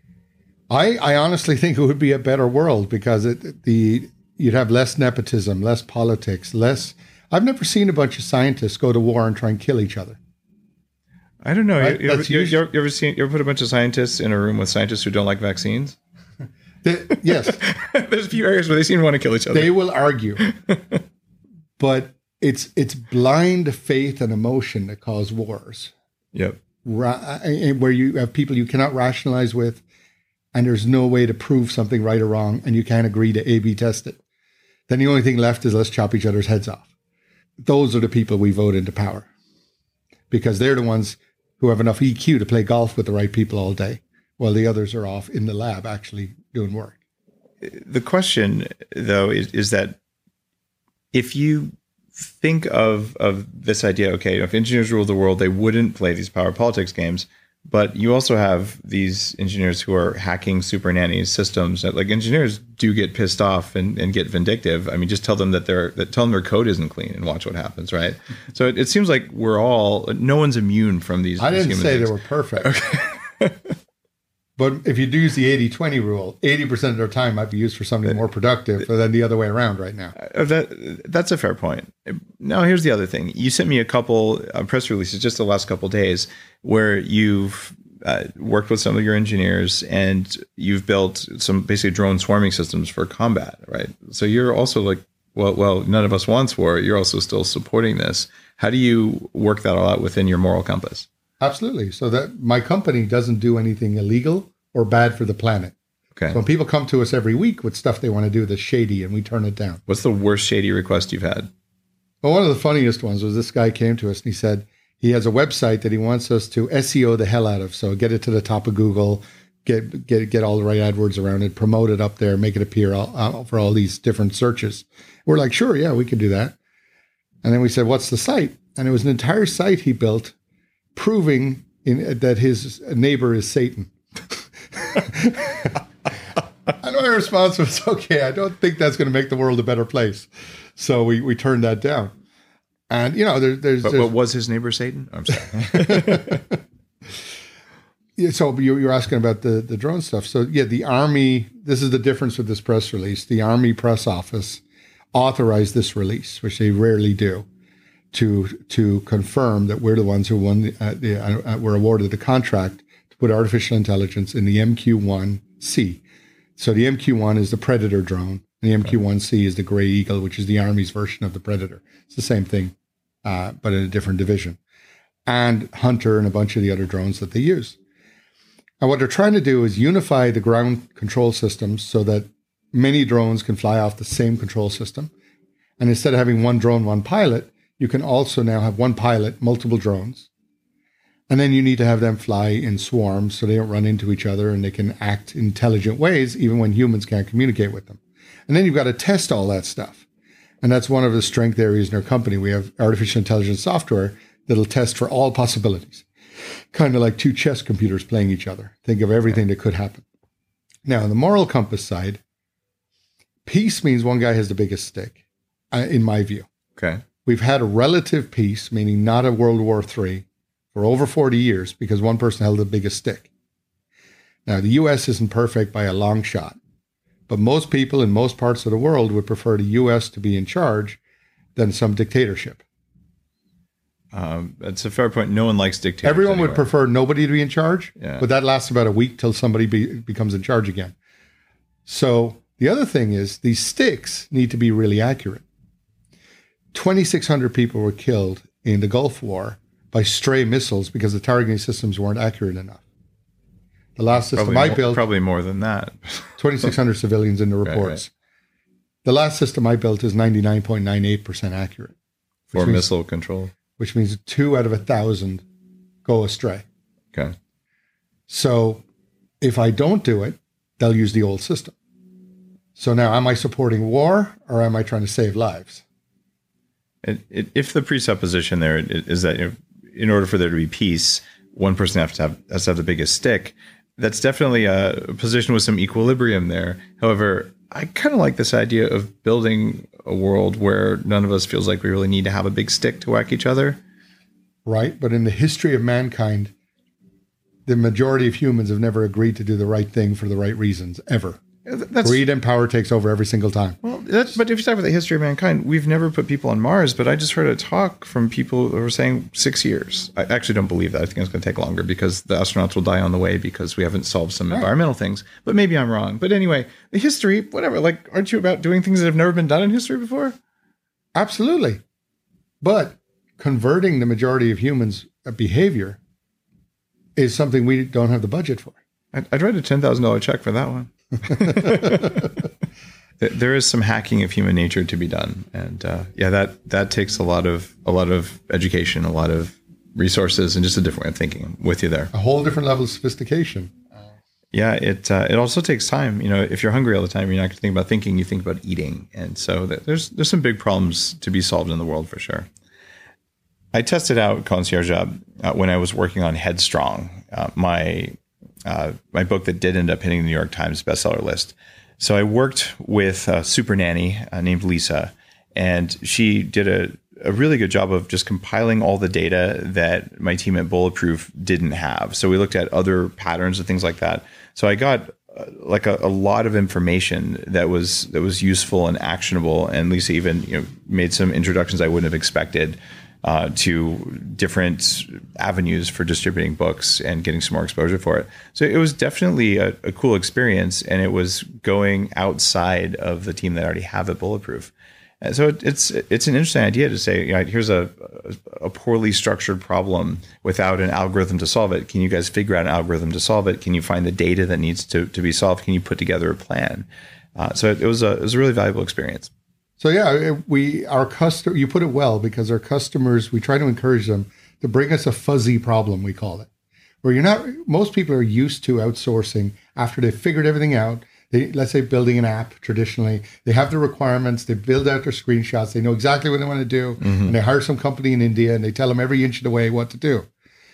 I honestly think it would be a better world, because you'd have less nepotism, less politics, less. I've never seen a bunch of scientists go to war and try and kill each other. I don't know. Right? You ever put a bunch of scientists in a room with scientists who don't like vaccines? Yes. There's a few areas where they seem to want to kill each other. They will argue, but it's blind faith and emotion that cause wars. Yep. Where you have people you cannot rationalize with, and there's no way to prove something right or wrong, and you can't agree to A/B test it. Then the only thing left is let's chop each other's heads off. Those are the people we vote into power, because they're the ones who have enough EQ to play golf with the right people all day, while the others are off in the lab actually doing work. The question, though, is that if you think of this idea, okay, if engineers ruled the world, they wouldn't play these power politics games. But you also have these engineers who are hacking super nannies systems. That, like, engineers do get pissed off and get vindictive. I mean, just tell them that their code isn't clean and watch what happens, right? So it seems like no one's immune from these. I didn't human say things. they were perfect. Okay. But if you do use the 80-20 rule, 80% of their time might be used for something more productive than the other way around right now. That's a fair point. Now, here's the other thing. You sent me a couple press releases just the last couple of days where you've worked with some of your engineers and you've built some basically drone swarming systems for combat, right? So you're also like Well, none of us wants war. You're also still supporting this. How do you work that all out within your moral compass? Absolutely. So that my company doesn't do anything illegal or bad for the planet. Okay. So when people come to us every week with stuff they want to do that's shady, and we turn it down. What's the worst shady request you've had? Well, one of the funniest ones was this guy came to us and he said he has a website that he wants us to SEO the hell out of. So get it to the top of Google, get all the right AdWords around it, promote it up there, make it appear for all these different searches. We're like, sure, yeah, we can do that. And then we said, what's the site? And it was an entire site he built proving that his neighbor is Satan. And my response was, okay, I don't think that's going to make the world a better place. So we turned that down. And, But was his neighbor Satan? I'm sorry. Yeah, so you're asking about the drone stuff. So, yeah, the Army, this is the difference with this press release. The Army press office authorized this release, which they rarely do, to confirm that we're the ones who were awarded the contract to put artificial intelligence in the MQ-1C. So the MQ-1 is the Predator drone, and the MQ-1C is the Gray Eagle, which is the Army's version of the Predator. It's the same thing, but in a different division. And Hunter and a bunch of the other drones that they use. And what they're trying to do is unify the ground control systems so that many drones can fly off the same control system. And instead of having one drone, one pilot, you can also now have one pilot, multiple drones. And then you need to have them fly in swarms so they don't run into each other and they can act in intelligent ways even when humans can't communicate with them. And then you've got to test all that stuff. And that's one of the strength areas in our company. We have artificial intelligence software that'll test for all possibilities. Kind of like two chess computers playing each other. Think of everything that could happen. Now, on the moral compass side, peace means one guy has the biggest stick, in my view. Okay. We've had a relative peace, meaning not a World War III, for over 40 years because one person held the biggest stick. Now, the U.S. isn't perfect by a long shot, but most people in most parts of the world would prefer the U.S. to be in charge than some dictatorship. That's a fair point. No one likes dictators. Everyone would prefer nobody to be in charge, yeah. But that lasts about a week till somebody becomes in charge again. So the other thing is these sticks need to be really accurate. 2,600 people were killed in the Gulf War by stray missiles because the targeting systems weren't accurate enough. The last system I built... Probably more than that. 2,600 civilians in the reports. Right. The last system I built is 99.98% accurate. For missile control. Which means 2 out of 1,000 go astray. Okay. So if I don't do it, they'll use the old system. So now, am I supporting war or am I trying to save lives? If the presupposition there is that in order for there to be peace, one person has to have the biggest stick, that's definitely a position with some equilibrium there. However, I kind of like this idea of building a world where none of us feels like we really need to have a big stick to whack each other. Right. But in the history of mankind, the majority of humans have never agreed to do the right thing for the right reasons, ever. Greed and power takes over every single time. Well, but if you talk about the history of mankind, we've never put people on Mars, but I just heard a talk from people who were saying 6 years. I actually don't believe that. I think it's going to take longer because the astronauts will die on the way because we haven't solved some environmental things. But maybe I'm wrong. But anyway, the history, whatever, like, aren't you about doing things that have never been done in history before? Absolutely. But converting the majority of humans' behavior is something we don't have the budget for. I'd write a $10,000 check for that one. There is some hacking of human nature to be done, and that takes a lot of education, a lot of resources, and just a different way of thinking. I'm with you there. A whole different level of sophistication. Yeah, it also takes time. If you're hungry all the time, you're not going to think about thinking. You think about eating, and so there's some big problems to be solved in the world for sure. I tested out Concierge Job when I was working on Headstrong, my book that did end up hitting the New York Times bestseller list. So I worked with a super nanny named Lisa, and she did a really good job of just compiling all the data that my team at Bulletproof didn't have. So we looked at other patterns and things like that. So I got a lot of information that was useful and actionable. And Lisa even made some introductions I wouldn't have expected to different avenues for distributing books and getting some more exposure for it. So it was definitely a cool experience, and it was going outside of the team that I already have at Bulletproof. And so it's an interesting idea to say, here's a poorly structured problem without an algorithm to solve it. Can you guys figure out an algorithm to solve it? Can you find the data that needs to be solved? Can you put together a plan? So it was a really valuable experience. So yeah, you put it well, because our customers, we try to encourage them to bring us a fuzzy problem, we call it, where most people are used to outsourcing after they've figured everything out. Let's say building an app traditionally, they have the requirements, they build out their screenshots, they know exactly what they want to do, and they hire some company in India and they tell them every inch of the way what to do.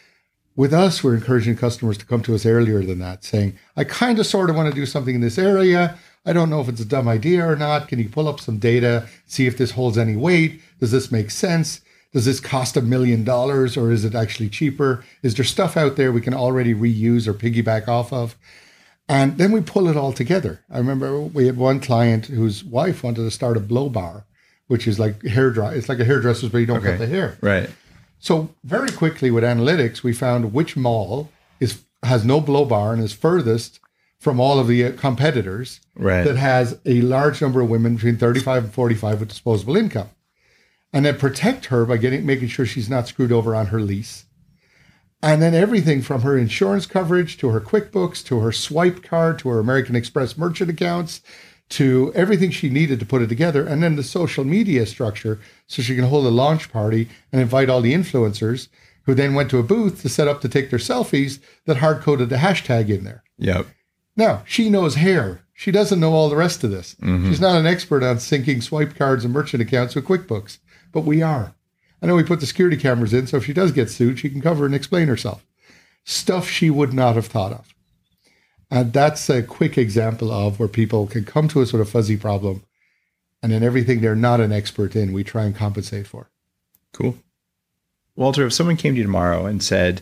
With us, we're encouraging customers to come to us earlier than that, saying, I kind of sort of want to do something in this area. I don't know if it's a dumb idea or not. Can you pull up some data, see if this holds any weight? Does this make sense? Does this cost $1 million, or is it actually cheaper? Is there stuff out there we can already reuse or piggyback off of? And then we pull it all together. I remember we had one client whose wife wanted to start a blow bar, which is like hairdryer. It's like a hairdresser's, but you don't cut the hair. Right. So very quickly with analytics, we found which mall has no blow bar and is furthest from all of the competitors, that has a large number of women between 35 and 45 with disposable income. And then protect her by making sure she's not screwed over on her lease. And then everything from her insurance coverage to her QuickBooks, to her swipe card, to her American Express merchant accounts, to everything she needed to put it together. And then the social media structure, so she can hold a launch party and invite all the influencers who then went to a booth to set up to take their selfies that hard-coded the hashtag in there. Yep. Now, she knows hair. She doesn't know all the rest of this. She's not an expert on syncing swipe cards and merchant accounts with QuickBooks, but we are. I know we put the security cameras in, so if she does get sued, she can cover and explain herself. Stuff she would not have thought of. And that's a quick example of where people can come to us with a fuzzy problem, and then everything they're not an expert in, we try and compensate for. Cool. Walter, if someone came to you tomorrow and said,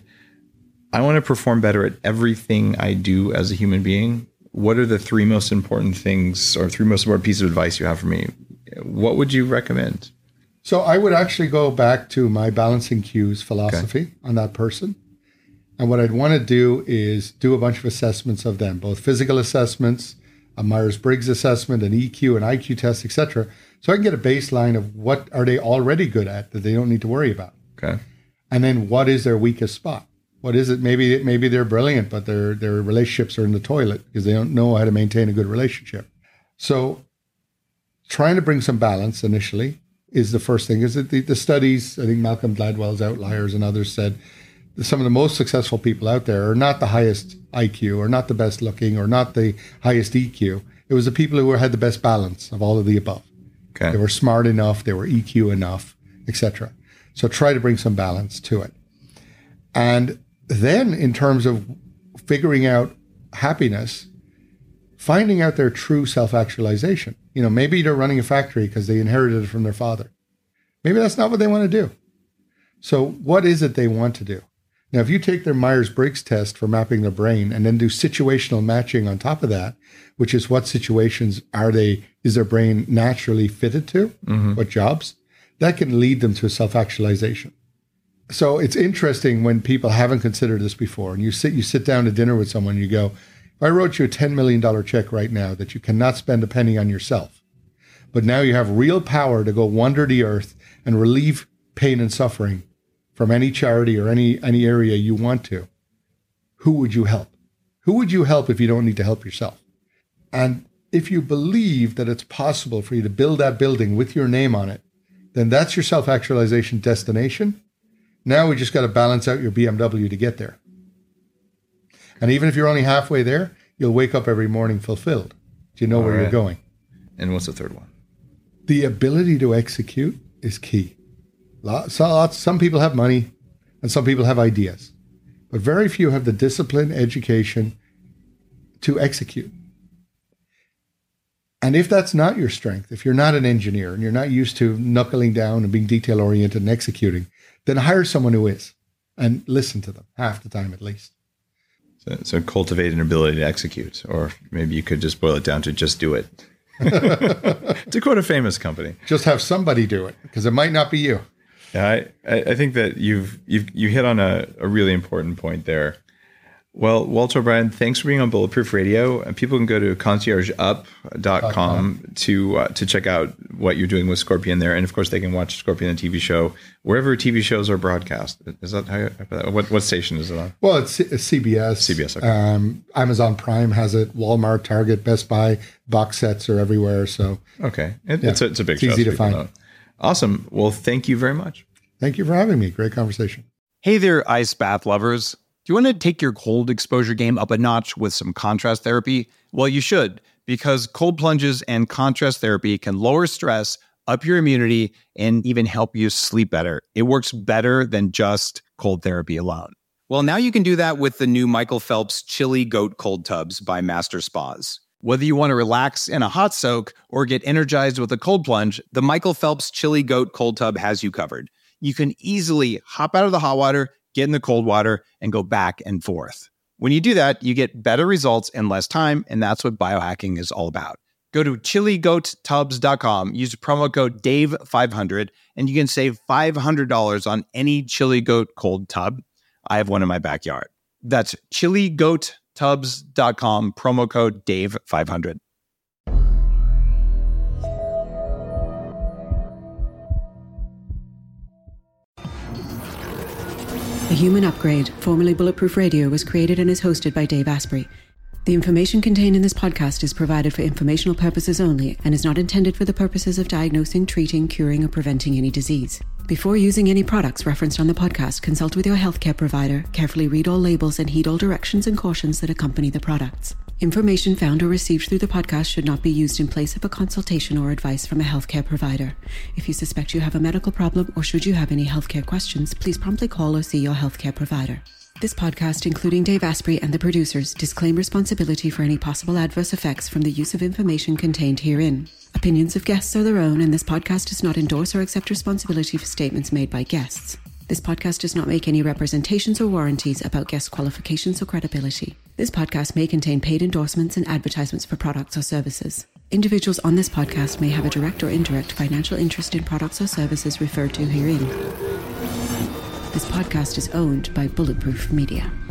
I want to perform better at everything I do as a human being, what are the three most important things or three most important pieces of advice you have for me? What would you recommend? So I would actually go back to my balancing cues philosophy on that person. And what I'd want to do is do a bunch of assessments of them, both physical assessments, a Myers-Briggs assessment, an EQ, an IQ test, etc. So I can get a baseline of what are they already good at that they don't need to worry about. Okay. And then what is their weakest spot? What is it? Maybe they're brilliant, but their relationships are in the toilet because they don't know how to maintain a good relationship. So trying to bring some balance initially is the first thing. Is that the studies, I think Malcolm Gladwell's Outliers and others said some of the most successful people out there are not the highest IQ or not the best looking or not the highest EQ. It was the people who had the best balance of all of the above. Okay. They were smart enough, they were EQ enough, etc. So try to bring some balance to it. And then in terms of figuring out happiness, finding out their true self-actualization. Maybe they're running a factory because they inherited it from their father. Maybe that's not what they want to do. So what is it they want to do? Now, if you take their Myers-Briggs test for mapping their brain and then do situational matching on top of that, which is what situations is their brain naturally fitted to, what jobs, that can lead them to self-actualization. So it's interesting when people haven't considered this before, and you sit down to dinner with someone and you go, if I wrote you a $10 million check right now that you cannot spend a penny on yourself, but now you have real power to go wander the earth and relieve pain and suffering from any charity or any area you want to, who would you help? Who would you help if you don't need to help yourself? And if you believe that it's possible for you to build that building with your name on it, then that's your self-actualization destination. Now we just got to balance out your BMW to get there. And even if you're only halfway there, you'll wake up every morning fulfilled. Do you know where you're going? And what's the third one? The ability to execute is key. Some people have money and some people have ideas, but very few have the discipline, education to execute. And if that's not your strength, if you're not an engineer and you're not used to knuckling down and being detail-oriented and executing, then hire someone who is and listen to them half the time at least. So cultivate an ability to execute, or maybe you could just boil it down to just do it. To quote a famous company. Just have somebody do it, because it might not be you. Yeah, I think that you hit on a really important point there. Well, Walter O'Brien, thanks for being on Bulletproof Radio. And people can go to conciergeup.com to check out what you're doing with Scorpion there. And of course, they can watch Scorpion, the TV show, wherever TV shows are broadcast. Is that how what station is it on? Well, it's CBS. CBS, okay. Amazon Prime has it. Walmart, Target, Best Buy, box sets are everywhere. So okay. It's a big show. It's easy to find. Awesome. Well, thank you very much. Thank you for having me. Great conversation. Hey there, ice bath lovers. Do you want to take your cold exposure game up a notch with some contrast therapy? Well, you should, because cold plunges and contrast therapy can lower stress, up your immunity, and even help you sleep better. It works better than just cold therapy alone. Well, now you can do that with the new Michael Phelps Chili Goat Cold Tubs by Master Spas. Whether you want to relax in a hot soak or get energized with a cold plunge, the Michael Phelps Chili Goat Cold Tub has you covered. You can easily hop out of the hot water, get in the cold water, and go back and forth. When you do that, you get better results in less time, and that's what biohacking is all about. Go to chiligoattubs.com, use promo code DAVE500, and you can save $500 on any Chili Goat cold tub. I have one in my backyard. That's chiligoattubs.com, promo code DAVE500. The Human Upgrade, formerly Bulletproof Radio, was created and is hosted by Dave Asprey. The information contained in this podcast is provided for informational purposes only and is not intended for the purposes of diagnosing, treating, curing, or preventing any disease. Before using any products referenced on the podcast, consult with your healthcare provider, carefully read all labels, and heed all directions and cautions that accompany the products. Information found or received through the podcast should not be used in place of a consultation or advice from a healthcare provider. If you suspect you have a medical problem or should you have any healthcare questions, please promptly call or see your healthcare provider. This podcast, including Dave Asprey and the producers, disclaim responsibility for any possible adverse effects from the use of information contained herein. Opinions of guests are their own, and this podcast does not endorse or accept responsibility for statements made by guests. This podcast does not make any representations or warranties about guest qualifications or credibility. This podcast may contain paid endorsements and advertisements for products or services. Individuals on this podcast may have a direct or indirect financial interest in products or services referred to herein. This podcast is owned by Bulletproof Media.